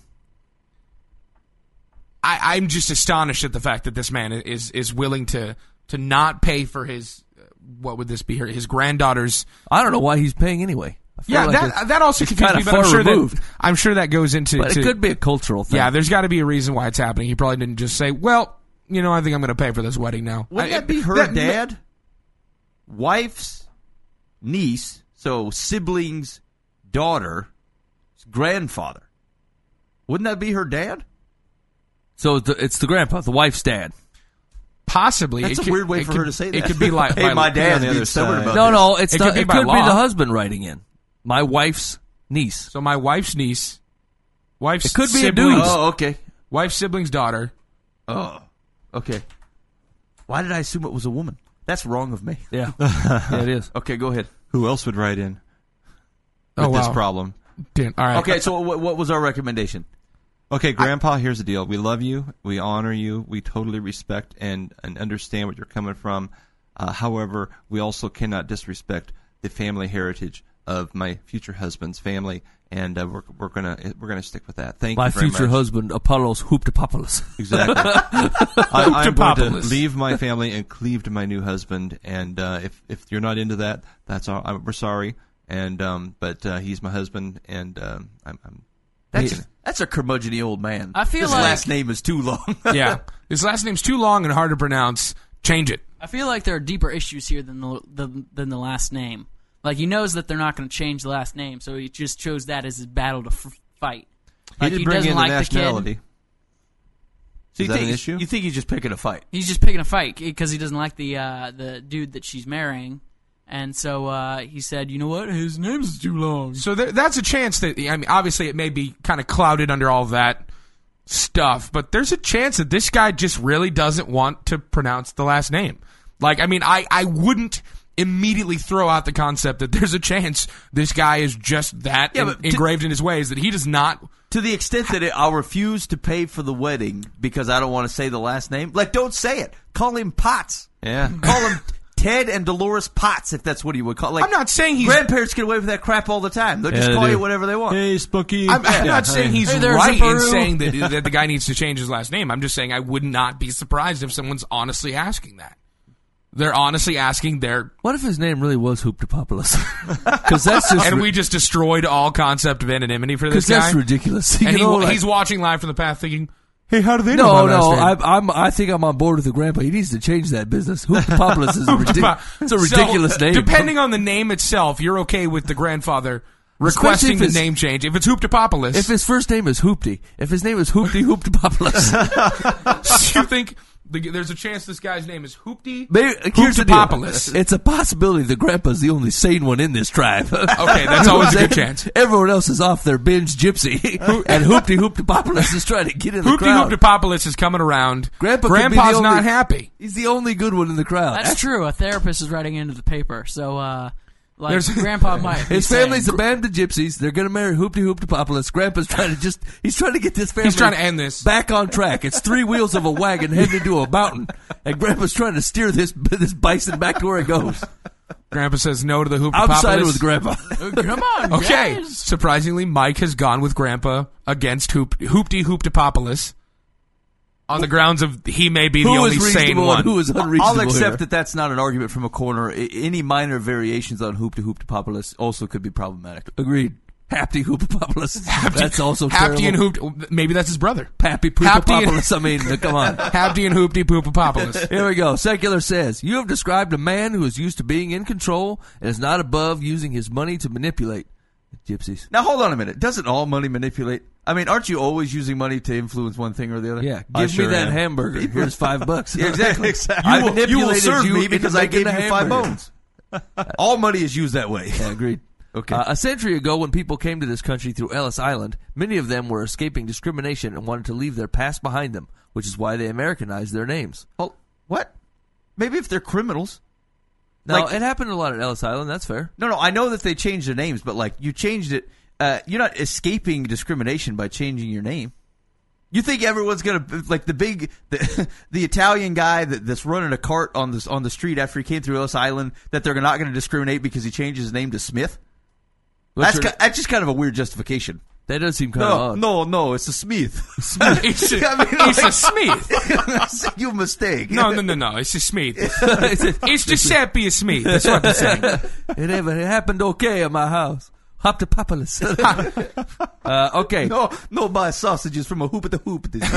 I'm just astonished at the fact that this man is willing to not pay for his what would this be his granddaughter's. I don't know why he's paying anyway. I feel Yeah, like that also it's confused kinda me. But far removed. I'm sure that goes into. But it could be a cultural thing. Yeah, there's got to be a reason why it's happening. He probably didn't just say, "Well, you know, I think I'm going to pay for this wedding now." Wouldn't that be her dad? Wife's niece, so sibling's daughter, grandfather. Wouldn't that be her dad? So it's the grandpa, the wife's dad. Possibly. That's a weird way for her to say that. It could be like, hey, my dad's on the being other stubborn side. about No, this. it's It could be it by could be law. the husband writing in. My wife's niece. So my wife's niece, wife's It could be a siblings, dude. Oh, okay. wife's sibling's daughter. Oh, okay. Why did I assume it was a woman? That's wrong of me. Yeah, yeah, it is. Okay, go ahead. Who else would write in? with this wow. problem. All right. Okay, so what was our recommendation? Okay, Grandpa, here's the deal. We love you. We honor you. We totally respect and understand what you're coming from. However, we also cannot disrespect the family heritage of my future husband's family, and we're gonna stick with that. Thank My you very future much. husband, Apollos Hooptopopoulos. Exactly. I'm going to Hooptopopoulos. leave my family and cleave to my new husband. And if you're not into that, that's all. We're sorry. And but he's my husband, and I'm. That's a curmudgeon-y old man. I feel His like- last name is too long. Yeah. His last name's too long and hard to pronounce. Change it. I feel like there are deeper issues here than the last name. Like, he knows that they're not going to change the last name, so he just chose that as his battle to fight. He Like, did bring doesn't in the like nationality. So Is you that think an issue? You think he's just picking a fight? He's just picking a fight because he doesn't like the dude that she's marrying, and so he said, "You know what? His name's too long." So that's a chance that, I mean, obviously it may be kind of clouded under all that stuff, but there's a chance that this guy just really doesn't want to pronounce the last name. Like, I mean, I wouldn't immediately throw out the concept that there's a chance this guy is just that but engraved in his ways that he does not. To the extent that I'll refuse to pay for the wedding because I don't want to say the last name. Like, don't say it. Call him Potts. Yeah. Call him Ted and Dolores Potts, if that's what he would call. Like, I'm not saying he's. grandparents get away with that crap all the time. They'll just Yeah, call they you do. wzapper you whatever they want. Spooky. I'm not saying he's Hey there, right in Zapparoo. saying that the guy needs to change his last name. I'm just saying I would not be surprised if someone's honestly asking that. They're honestly asking their. What if his name really was Hooptopopoulos? Because that's just And we just destroyed all concept of anonymity for this guy. that's ridiculous. And You know, like- he's watching live from the path thinking, hey, how do they know no, my no, last name? I think I'm on board with the grandpa. He needs to change that business. Hooptopopoulos is it's a ridiculous So, name. Depending on the name itself, you're okay with the grandfather requesting if the it's- name change. If it's Hooptopopoulos, If his first name is Hoopty, if his name is Hooptopopoulos, you think there's a chance this guy's name is Hoopty here's the deal. Hooptopopoulos. It's a possibility the grandpa's the only sane one in this tribe. Okay, that's always a good chance. Everyone else is off their binge gypsy, and Hooptopopoulos is trying to get in the Hoopty crowd. Hooptopopoulos is coming around. Grandpa could be the Grandpa's only- not happy. He's the only good one in the crowd. That's true. A therapist is writing into the paper, so like There's- Grandpa might. be His saying- family's a band of gypsies. They're going to marry Hooptopopoulos. Grandpa's trying to he's trying to get this family He's trying to end this. back on track. It's three wheels of a wagon heading into a mountain, and Grandpa's trying to steer this bison back to where it goes. Grandpa says no to the Hooptopopoulos. I'm sided with Grandpa. Come on, Okay. guys. Surprisingly, Mike has gone with Grandpa against Hoopty Hooptopopoulos on the grounds of he may be the Who only is sane reasonable one. and who is unreasonable I'll accept here? that that's not an argument from a corner. Any minor variations on Hooptopopoulos also could be problematic. Agreed. Happy Hooptopopoulos. That's also Hapty and terrible. Hoopty. Maybe that's his brother. Pappy Hapty and- Poopopopoulos. I mean, come on. Hapty and Hoopty Poopopopoulos. Here we go. Secular says, you have described a man who is used to being in control and is not above using his money to manipulate. Gypsies. Now, hold on a minute. Doesn't all money manipulate? I mean, aren't you always using money to influence one thing or the other? Yeah, I give sure me that am. hamburger. Here's $5. Yeah, exactly. I You will manipulated serve you me into because I making gave a you 5 hamburger. bones. All money is used that way. Yeah, agreed. Okay. A century ago, when people came to this country through Ellis Island, many of them were escaping discrimination and wanted to leave their past behind them, which is why they Americanized their names. Well, what? Maybe if they're criminals. Now, Like- it happened a lot at Ellis Island. That's fair. No, I know that they changed their names, but like you changed it. You're not escaping discrimination by changing your name. You think everyone's gonna like the Italian guy that's running a cart on the street after he came through Ellis Island that they're not going to discriminate because he changed his name to Smith? That's just kind of a weird justification. That does seem kind of odd. No, it's a Smith. It's a, I mean, it's a Smith. You mistake. No. It's a Smith. It's Giuseppe Smith. That's what I'm saying. It happened okay at my house. Hooptopopoulos. Okay. No, buy sausages from a hoop at the hoop. Get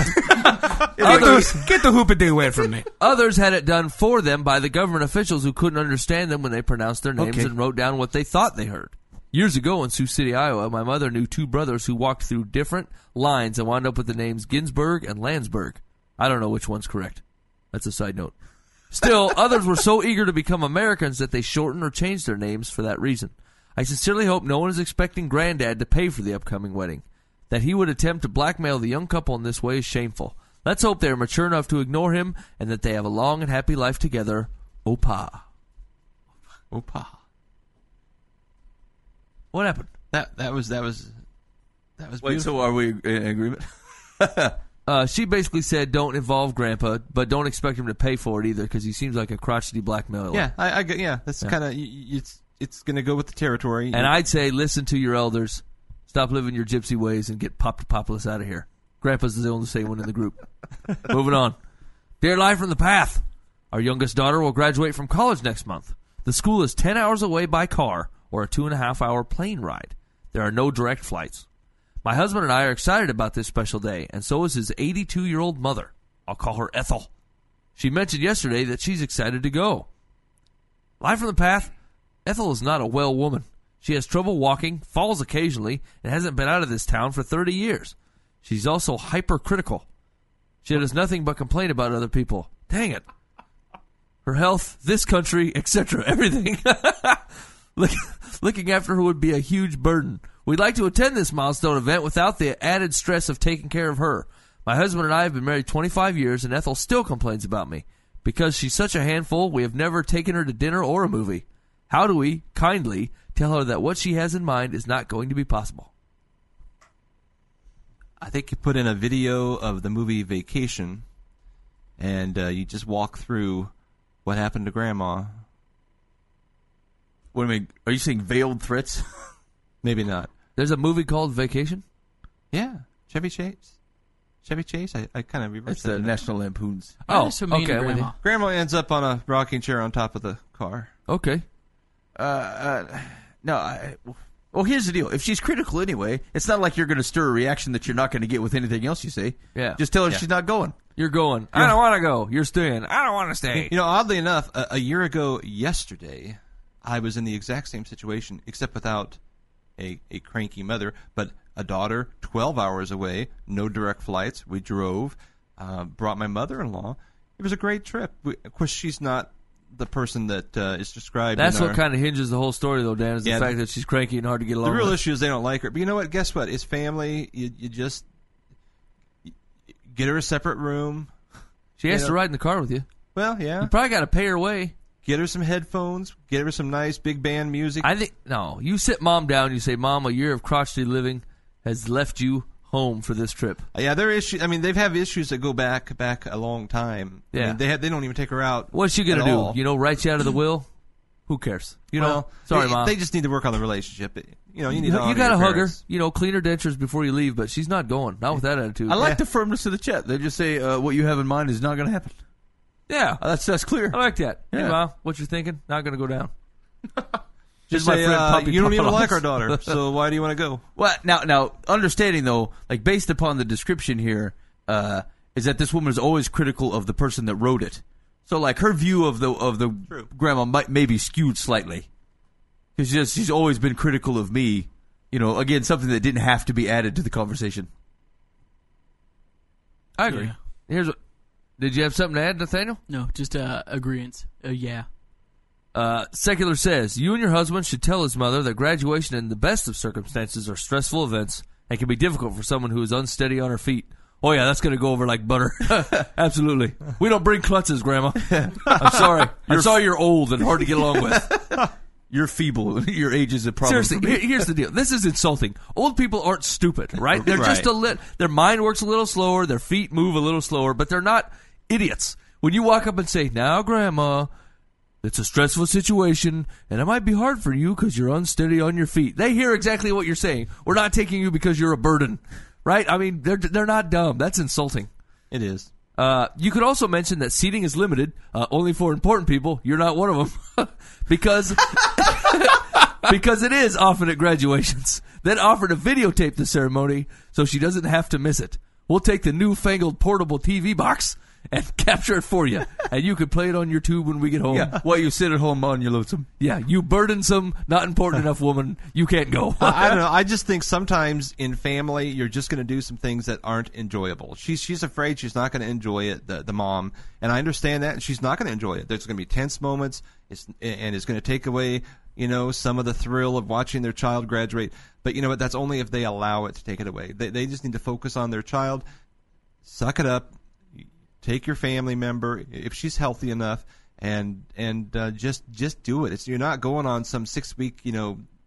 the hoopity away from me. Others had it done for them by the government officials who couldn't understand them when they pronounced their names Okay. and wrote down what they thought they heard. Years ago in Sioux City, Iowa, my mother knew 2 brothers who walked through different lines and wound up with the names Ginsburg and Landsberg. I don't know which one's correct. That's a side note. Still, others were so eager to become Americans that they shortened or changed their names for that reason. I sincerely hope no one is expecting Granddad to pay for the upcoming wedding. That he would attempt to blackmail the young couple in this way is shameful. Let's hope they are mature enough to ignore him and that they have a long and happy life together. Opa. Opa. What happened? That was Wait, beautiful. so are we in agreement? She basically said, "Don't involve Grandpa, but don't expect him to pay for it either, because he seems like a crotchety blackmailer." Yeah, I get. Yeah, that's kind of it's going to go with the territory. And I'd say, listen to your elders, stop living your gypsy ways, and get Populus out of here. Grandpa's the only sane one in the group. Moving on. Dear Live from the Path, our youngest daughter will graduate from college next month. The school is 10 hours away by car or a 2.5-hour plane ride. There are no direct flights. My husband and I are excited about this special day, and so is his 82-year-old mother. I'll call her Ethel. She mentioned yesterday that she's excited to go. Live from the Path, Ethel is not a well woman. She has trouble walking, falls occasionally, and hasn't been out of this town for 30 years. She's also hypercritical. She does nothing but complain about other people. Dang it. Her health, this country, etc., everything. Looking after her would be a huge burden. We'd like to attend this milestone event without the added stress of taking care of her. My husband and I have been married 25 years, and Ethel still complains about me. Because she's such a handful, we have never taken her to dinner or a movie. How do we, kindly, tell her that what she has in mind is not going to be possible? I think you put in a video of the movie Vacation, and you just walk through what happened to Grandma. What do you mean? Are you saying veiled threats? Maybe not. There's a movie called Vacation? Yeah, Chevy Chase. I kind of reversed It's the that. National Lampoons. Why is so mean to okay, I'm with you. Grandma? Grandma ends up on a rocking chair on top of the car. Okay. No, well, here's the deal. If she's critical anyway, it's not like you're going to stir a reaction that you're not going to get with anything else you say. Yeah. Just tell her Yeah. she's not going. You're going. I don't want to go. You're staying. I don't want to stay. You know, oddly enough, a year ago yesterday, I was in the exact same situation, except without a cranky mother, but a daughter 12 hours away, no direct flights. We drove, brought my mother-in-law. It was a great trip. Of course, she's not the person that is described. That's in what our, kind of hinges the whole story, though, Dan, is Yeah, the fact that she's cranky and hard to get along The real with. issue is they don't like her. But you know what? Guess what? It's family. You just get her a separate room. She has Yeah. to ride in the car with you. Well, yeah. You probably got to pay her way. Get her some headphones. Get her some nice big band music. I think, no, you sit Mom down and you say, Mom, a year of crotchety living has left you home for this trip. Yeah, there are issues. I mean, they've had issues that go back a long time. Yeah. I mean, they don't even take her out. What's she going to at do? all. You know, write you out of the will? Who cares? You know, Well, sorry, they, Mom. They just need to work on the relationship. You know, you need you to honor got to your hug her. parents. You know, clean her dentures before you leave, but she's not going. Not with that attitude. I like the firmness of the chat. They just say what you have in mind is not going to happen. Yeah. That's clear. I like that. Hey, Yeah. Mom, what you're thinking? Not going to go down. Just my say, friend Puppy you don't even Papalos. like our daughter, so why do you want to go? Well, now, understanding though, like based upon the description here, is that this woman is always critical of the person that wrote it. So, like her view of the True. grandma may be skewed slightly, because she's always been critical of me. You know, again, something that didn't have to be added to the conversation. I agree. Yeah. Here's what. Did you have something to add, Nathaniel? No, just agreeance. Yeah. Secular says, you and your husband should tell his mother that graduation in the best of circumstances are stressful events and can be difficult for someone who is unsteady on her feet. Oh, yeah, that's going to go over like butter. Absolutely. We don't bring klutzes, Grandma. I'm sorry. I'm sorry you're old and hard to get along with. You're feeble. Your age is a problem. Seriously, for me. here's the deal. This is insulting. Old people aren't stupid, right? They're just Right. their mind works a little slower, their feet move a little slower, but they're not idiots. When you walk up and say, now, Grandma, it's a stressful situation, and it might be hard for you because you're unsteady on your feet. They hear exactly what you're saying. We're not taking you because you're a burden, right? I mean, they're not dumb. That's insulting. It is. You could also mention that seating is limited, only for important people. You're not one of them, because it is often at graduations. Then offer to videotape the ceremony so she doesn't have to miss it. We'll take the newfangled portable TV box and capture it for you, and you can play it on your tube when we get home. Yeah, while you sit at home on your lonesome. Yeah, you burdensome, not important enough woman, you can't go. I don't know. I just think sometimes in family, you're just going to do some things that aren't enjoyable. She's afraid she's not going to enjoy it, the mom, and I understand that. And she's not going to enjoy it. There's going to be tense moments, and it's going to take away, you know, some of the thrill of watching their child graduate. But you know what? That's only if they allow it to take it away. They just need to focus on their child. Suck it up. Take your family member if she's healthy enough, and just do it. You're not going on some 6-week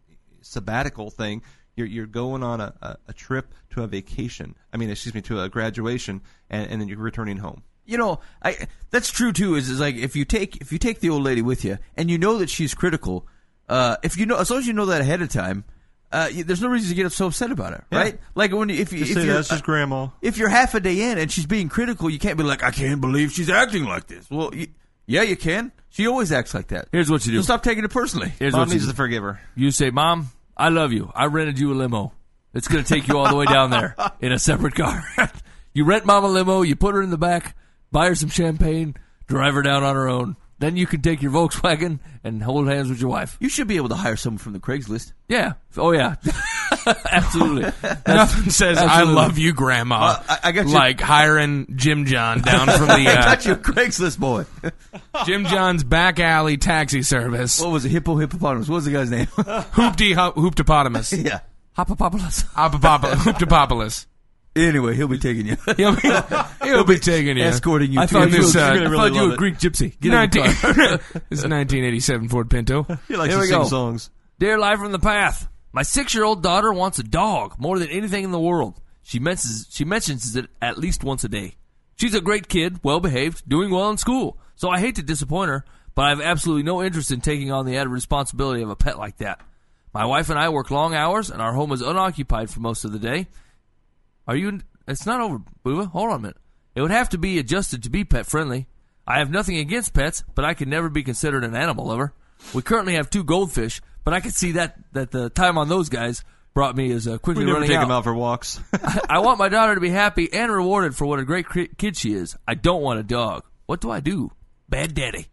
sabbatical thing. You're going on a trip to a vacation. To a graduation, and then you're returning home. You know, that's true too. Is like if you take the old lady with you, and you know that she's critical, as long as you know that ahead of time, there's no reason to get so upset about it, right? Like if you're that's just grandma. If you're half a day in and she's being critical, you can't be like, I can't believe she's acting like this. Well, yeah, you can. She always acts like that. Here's what you do. So stop taking it personally. Mom needs to forgive her. You say, Mom, I love you. I rented you a limo. It's going to take you all the way down there in a separate car. You rent Mom a limo, you put her in the back, buy her some champagne, drive her down on her own. Then you can take your Volkswagen and hold hands with your wife. You should be able to hire someone from the Craigslist. Yeah. Oh, yeah. Absolutely. Nothing says absolutely. I love you, Grandma. I got you. Like hiring Jim John down from the I got you a Craigslist boy. Jim John's back alley taxi service. What was it? Hippopotamus. What was the guy's name? Hooptopotamus. Yeah. Hopopopolis. Hooptopopolis. Anyway, he'll be taking you. He'll be taking you. Escorting you I to thought you this, were really a Greek gypsy. Get in the car. This is 1987 Ford Pinto. He likes Here to we sing go. songs. Dear Live from the Path, my 6-year-old daughter wants a dog more than anything in the world. She mentions it at least once a day. She's a great kid, well-behaved, doing well in school. So I hate to disappoint her, but I have absolutely no interest in taking on the added responsibility of a pet like that. My wife and I work long hours, and our home is unoccupied for most of the day. It's not over, Booba. Hold on a minute. It would have to be adjusted to be pet-friendly. I have nothing against pets, but I can never be considered an animal lover. We currently have 2 goldfish, but I can see that the time on those guys brought me is quickly We never running take out. him out for walks. I want my daughter to be happy and rewarded for what a great kid she is. I don't want a dog. What do I do? Bad daddy.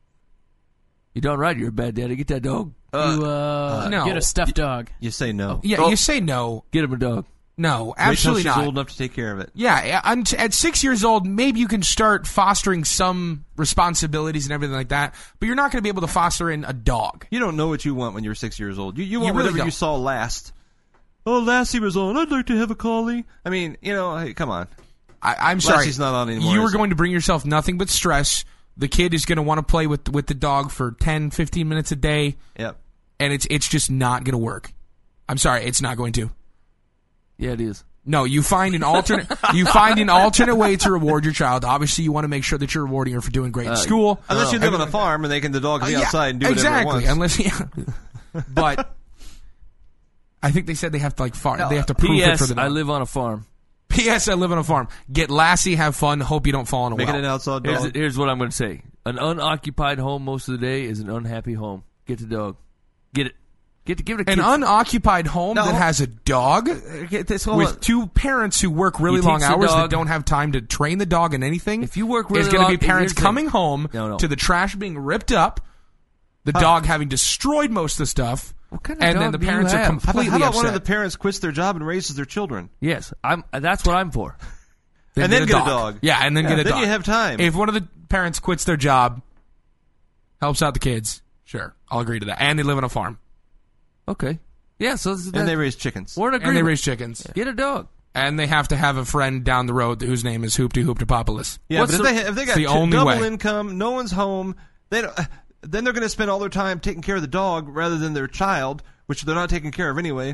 You done right. You're a bad daddy. Get that dog. No. Get a stuffed dog. You say no. Yeah, you say no. Get him a dog. No, Wait till absolutely she's not. old enough to take care of it. Yeah, at 6 years old, maybe you can start fostering some responsibilities and everything like that, but you're not going to be able to foster in a dog. You don't know what you want when you're 6 years old. You want really whatever don't. you saw last. Oh, Lassie was on. I'd like to have a collie. I mean, hey, come on. I'm sorry. Lassie's not on anymore. You are is it? going to bring yourself nothing but stress. The kid is going to want to play with the dog for 10, 15 minutes a day, Yep. and it's just not going to work. I'm sorry, it's not going to. Yeah, it is. No, you find an alternate way to reward your child. Obviously, you want to make sure that you're rewarding her for doing great in school. Unless you live on a farm and the dog can be outside and do exactly. whatever it wants. Unless, but I think they said they have to they have to prove it for P.S. the I dog. live on a farm. P.S. I live on a farm. Get Lassie, have fun. Hope you don't fall in a Make it well. an outside dog. Here's what I'm going to say. An unoccupied home most of the day is an unhappy home. Get the dog. Get it. Give it a An kid. unoccupied home No. that has a dog with 2 parents who work really He long takes the hours that dog. don't have time to train the dog in anything. If you work there's really going to long- be parents here's the coming thing. home No. to the trash being ripped up, the dog having destroyed most of the stuff, What kind of and dog then the do you parents are have? completely How about upset. one of the parents quits their job and raises their children? Yes, that's what I'm for. And then get a dog. Yeah, and then get a then dog. you have time. If one of the parents quits their job, helps out the kids, sure, I'll agree to that. And they live on a farm. Okay. Yeah, so And they raise chickens. we're in And they agreement. raise chickens. Get a dog. And they have to have a friend down the road whose name is Hooptopopolis. Yeah, What's but if they got the only double way. income, no one's home, they don't, then they're going to spend all their time taking care of the dog rather than their child, which they're not taking care of anyway.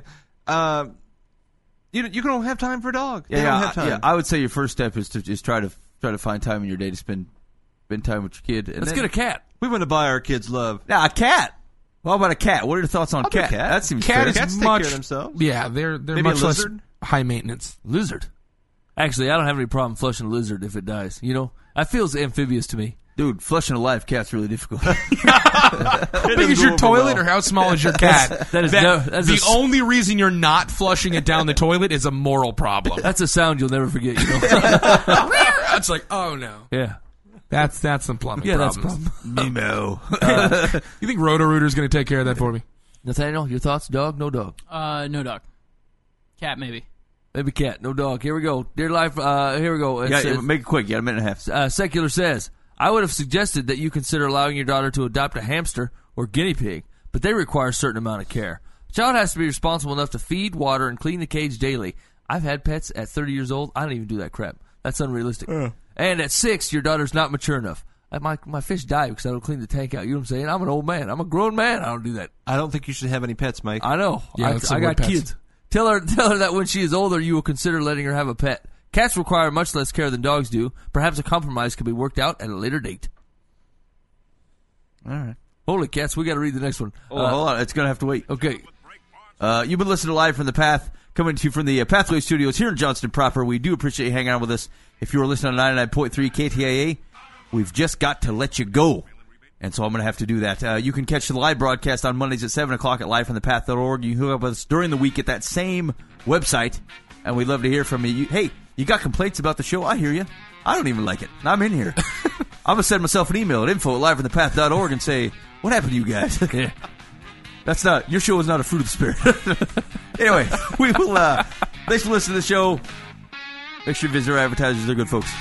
You don't have time for a dog. They don't have time. Yeah, I would say your first step is to just try to find time in your day to spend time with your kid. And Let's then- get a cat. We want to buy our kids love. Now, a cat. Well, how about a cat? What are your thoughts on I'll do a cat? cat. That seems Cat fair. is Cats take much care of themselves. Yeah, they're Maybe much a less lizard? high maintenance. Lizard. Actually, I don't have any problem flushing a lizard if it dies. You know, that feels amphibious to me. Dude, flushing a live cat's really difficult. How big is your toilet, or how small is your cat? That's the only reason you're not flushing it down the toilet is a moral problem. That's a sound you'll never forget. You know. That's like, oh no, Yeah. that's the plumbing. Yeah, that's a problems. problem. Nemo. You think Roto-Rooter's going to take care of that for me? Nathaniel, your thoughts? Dog? No dog. No dog. Cat, maybe. Maybe cat. No dog. Here we go. Dear life. Here we go. It says, Make it quick. You got a minute and a half. Secular says, I would have suggested that you consider allowing your daughter to adopt a hamster or guinea pig, but they require a certain amount of care. The child has to be responsible enough to feed, water, and clean the cage daily. I've had pets at 30 years old. I don't even do that crap. That's unrealistic. And at 6, your daughter's not mature enough. my fish die because I don't clean the tank out. You know what I'm saying? I'm an old man. I'm a grown man. I don't do that. I don't think you should have any pets, Mike. I know. Yeah, let's I got avoid pets. kids. Tell her that when she is older, you will consider letting her have a pet. Cats require much less care than dogs do. Perhaps a compromise can be worked out at a later date. All right. Holy cats, we got to read the next one. Hold on. It's going to have to wait. Okay. You've been listening to Live from the Path, coming to you from the Pathway Studios here in Johnston proper. We do appreciate you hanging out with us. If you were listening on 99.3 KTIA, we've just got to let you go. And so I'm going to have to do that. You can catch the live broadcast on Mondays at 7 o'clock at livefromthepath.org. You can hook up with us during the week at that same website, and we'd love to hear from you. Hey, you got complaints about the show? I hear you. I don't even like it. I'm in here. I'm going to send myself an email at info@livefromthepath.org and say, what happened to you guys? Yeah. That's not, your show is not a fruit of the spirit. Anyway, we will, thanks for listening to the show. Make sure you visit our advertisers. They're good folks.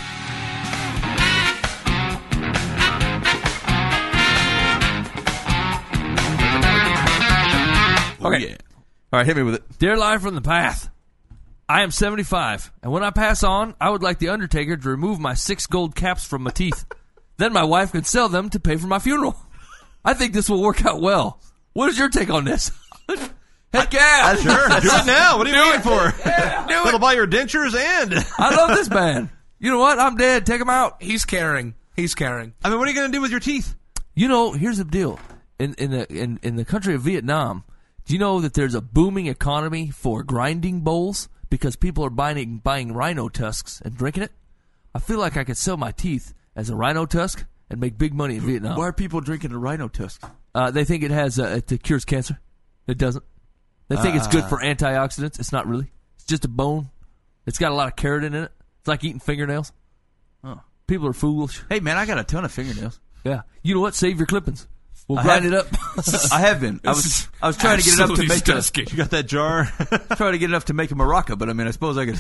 Okay. yeah. All right, hit me with it. Dear Live from the Path, I am 75, and when I pass on, I would like the Undertaker to remove my 6 gold caps from my teeth. Then my wife can sell them to pay for my funeral. I think this will work out well. What is your take on this? Heck yeah! Sure, do it now. What are you waiting for? That'll buy your dentures and... I love this man. You know what? I'm dead. Take him out. He's caring. He's caring. I mean, what are you going to do with your teeth? You know, here's the deal. In the country of Vietnam, do you know that there's a booming economy for grinding bowls because people are buying rhino tusks and drinking it? I feel like I could sell my teeth as a rhino tusk and make big money in Vietnam. Why are people drinking a rhino tusk? They think it has it cures cancer. It doesn't. They think it's good for antioxidants. It's not really. It's just a bone. It's got a lot of keratin in it. It's like eating fingernails. Oh. People are foolish. Hey, man, I got a ton of fingernails. Yeah. You know what? Save your clippings. We'll grind it up. I have been. I was trying to get enough to make disgusting. You got that jar? trying to get enough to make a maraca, but I mean, I suppose I could.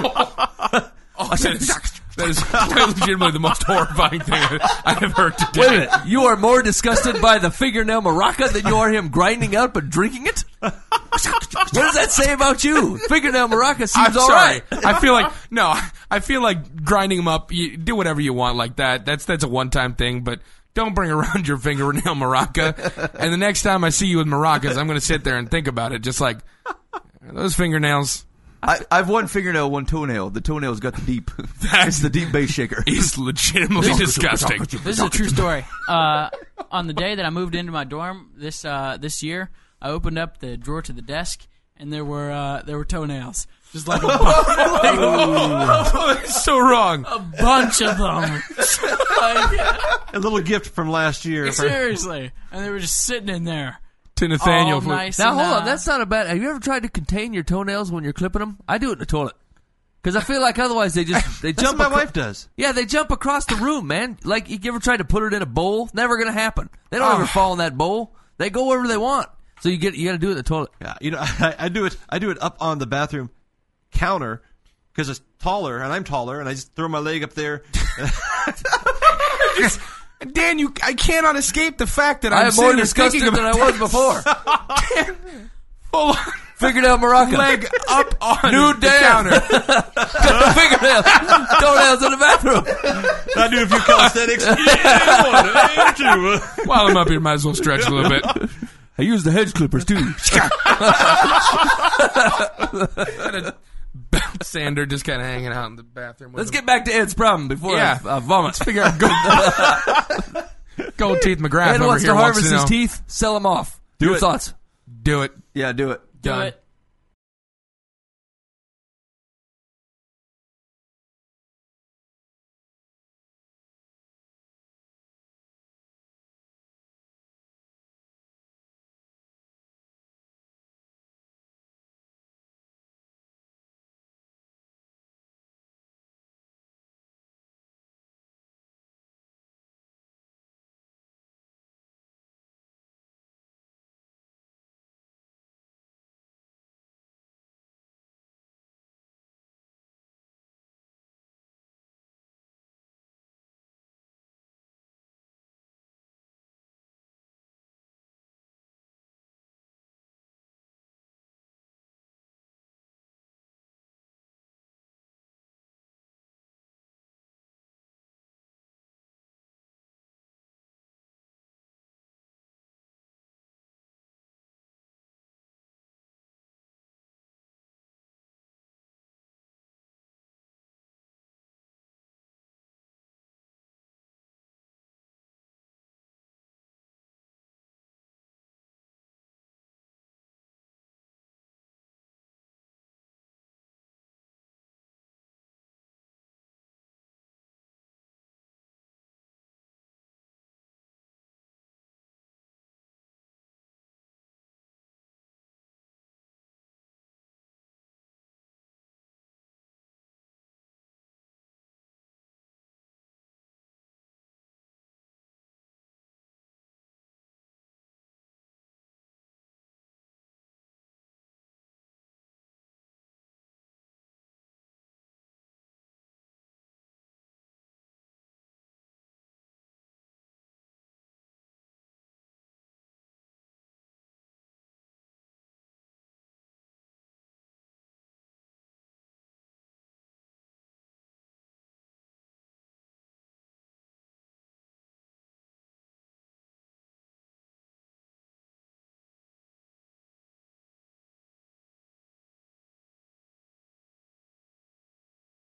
That is legitimately the most horrifying thing I have heard today. Wait a minute. You are more disgusted by the fingernail maraca than you are him grinding up and drinking it? What does that say about you? Fingernail maraca seems I'm all sorry. right. I feel like grinding them up. You do whatever you want like that. That's a one-time thing, but don't bring around your fingernail maraca. And the next time I see you with maracas, I'm going to sit there and think about it. Just like those fingernails. I've one fingernail, one toenail. The toenail's got the deep. It's the deep bass shaker. It's legitimately disgusting. This is a true story. On the day that I moved into my dorm this year, I opened up the drawer to the desk, and there were toenails, just like It's so wrong. a bunch of them. A little gift from last year. Seriously, and they were just sitting in there. To Nathaniel. All nice Now, and, hold on. That's not a bad... Have you ever tried to contain your toenails when you're clipping them? I do it in the toilet. Because I feel like otherwise they That's jump... what my wife does. Yeah, they jump across the room, man. Like, you ever tried to put it in a bowl? Never going to happen. They don't ever fall in that bowl. They go wherever they want. So you got to do it in the toilet. Yeah, you know, I do it up on the bathroom counter because it's taller and I'm taller, and I just throw my leg up there. Dan, I cannot escape the fact that I I'm am more sitting here disgusted thinking than I about was before. full on Fingernail maraca. leg up on Nude the Dan. counter. Fingernails. Toenails in the bathroom. I do a few calisthenics. While I'm up here, might as well stretch a little bit. I use the hedge clippers, too. And a belt sander just kind of hanging out in the bathroom. Let's get back to Ed's problem before I vomit. Let's figure out Gold Teeth McGrath Ed over wants here to harvest wants to his know. teeth. Sell them off. Do Your it. thoughts? Do it. Yeah, do it. Do Done. it.